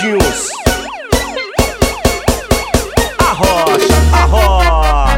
gordinhos. Arrocha, arrocha.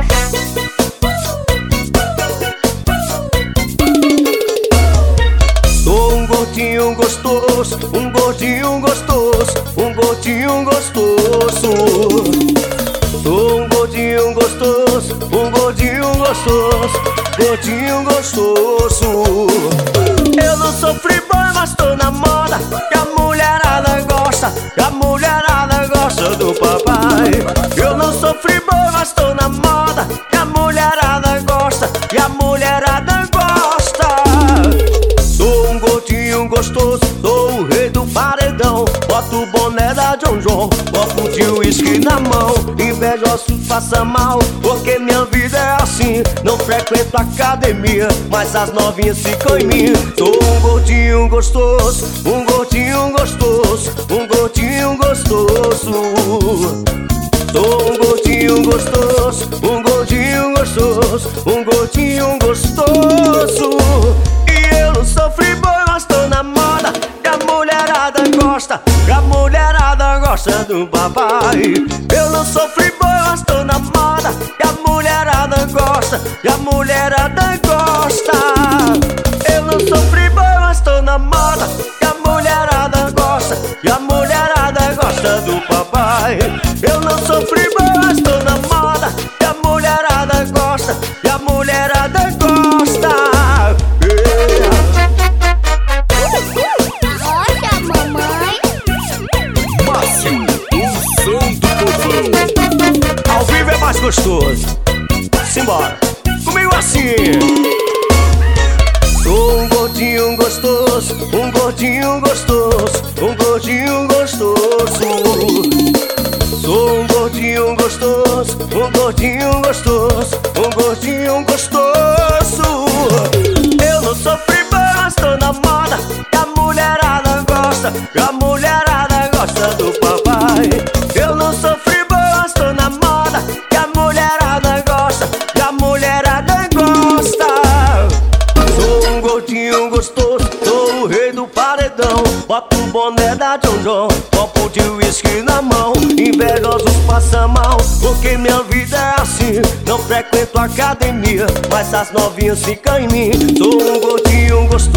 Sou um gordinho gostoso, um gordinho gostoso, um gordinho gostoso. Sou um gordinho gostoso, um gordinho gostoso, gordinho gostoso. Eu não sou free-boy, mas tô na moda, que a mulherada gosta, que a mulherada gosta do papai. Eu não sou free-boy, mas tô na moda, que a mulherada gosta, que a mulherada gosta. Sou um gordinho gostoso, sou o rei do paredão. Boto o boné da John John, copo de uísque na mão. Invejoso passa mal, porque minha vida é assim. Não frequento academia, mas as novinhas ficam em mim. Sou um gordinho gostoso, um gordinho gostoso, um gordinho gostoso. Sou um gordinho gostoso, um gordinho gostoso, um gordinho gostoso. E eu não sou free-boy, mas tô na moda, que a mulherada gosta, que a mulherada gosta do papai. Eu não sou free-boy, mas tô na moda, que a mulherada gosta, que a mulherada gosta. Eu não sou free-boy, mas tô na moda, que a mulherada gosta, que a mulherada gosta do papai. Eu não sou free-boy, mas tô na moda, que a mulherada gosta, que a mulherada gosta. Arrocha, mamãe. Márcio, o som do povão. Ao vivo é mais gostoso. Simbora, comigo assim. Sou um gordinho gostoso, um gordinho gostoso, um gordinho gostoso. Sou um gordinho gostoso, um gordinho gostoso, um gordinho gostoso. Eu não sou free-boy, mas tô na moda, que a mulherada gosta, que a mulherada gosta do papai. Eu não sou free-boy, mas tô na moda, que a mulherada gosta, que a mulherada gosta. Sou um gordinho gostoso, sou o rei do paredão. Boto o boné da John John, copo de uísque na mão. Invejosos passam mal, porque minha vida é assim. Não frequento academia, mas as novinhas ficam em mim. Sou um gordinho gostoso,